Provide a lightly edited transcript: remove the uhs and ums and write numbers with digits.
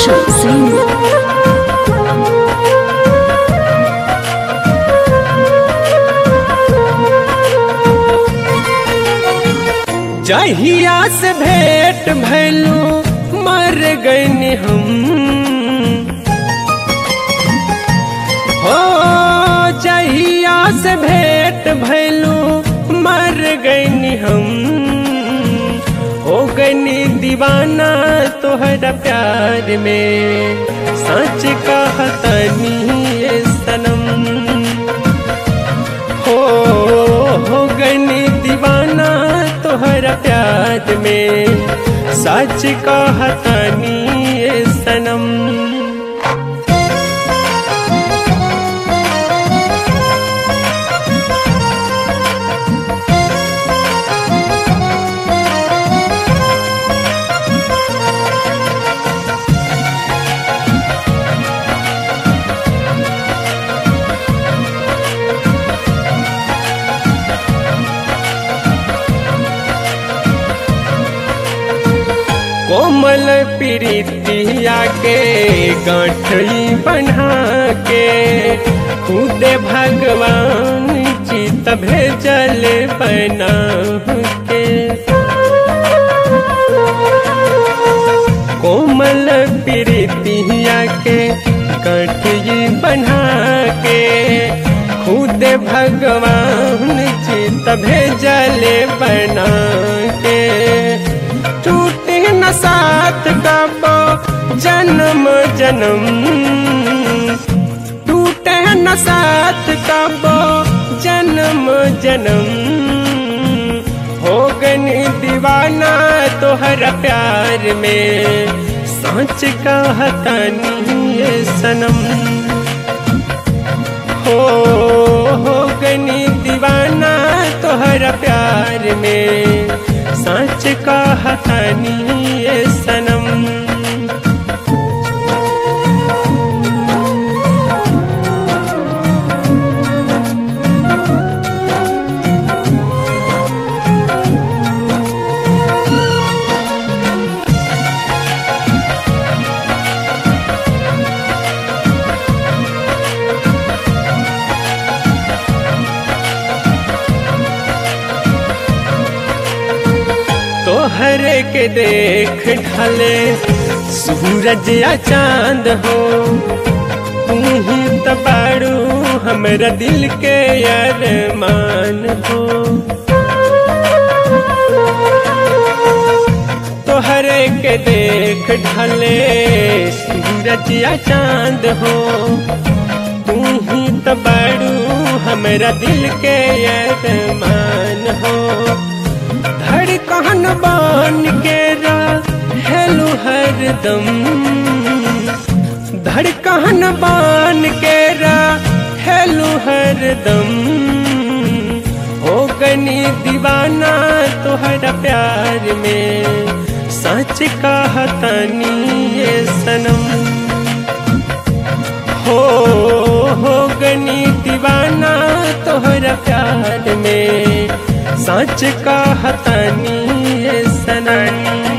Roshan Singh. जहिया से भेंट भैलू मर गईनी हम हो। जहिया से भेंट भैलू मर गईनी हम हो गईनी दीवाना तोहरा प्यार में। सच कहतनी ये सनम हो गईनी दीवाना तोहरा प्यार में। सच कहतनी ये सनम। कोमल प्रीतिया के गठरी बना के खुद भगवान चित भेजल बना के। कोमल प्रीतिया के गठरी बना के खुद भगवान चित भेजल बना के। टूटे न साथ कबो जन्म जन्म टूटे न साथ कबो जन्म जन्म हो गनी दीवाना तोहरा प्यार में। सच कहतनी ये सनम हो गनी दीवाना तोहरा प्यार में। सच कहतनी ये सनम। तोहरे के देख ढले सूरज या चांद हो। तू ही तो बारू हमरा दिल के अरमान हो। तोहरे के देख ढले सूरज या चांद हो। तू ही तो बारू हमरा दिल के अरमान हो। धड़कन बन के रहेलू हरदम धड़कन बन के रहेलू हरदम हो गनी दीवाना तोहरा प्यार में। सच कहतनी ये सनम हो गनी दीवाना तोहरा प्यार में। सच कहतनी ये सनम।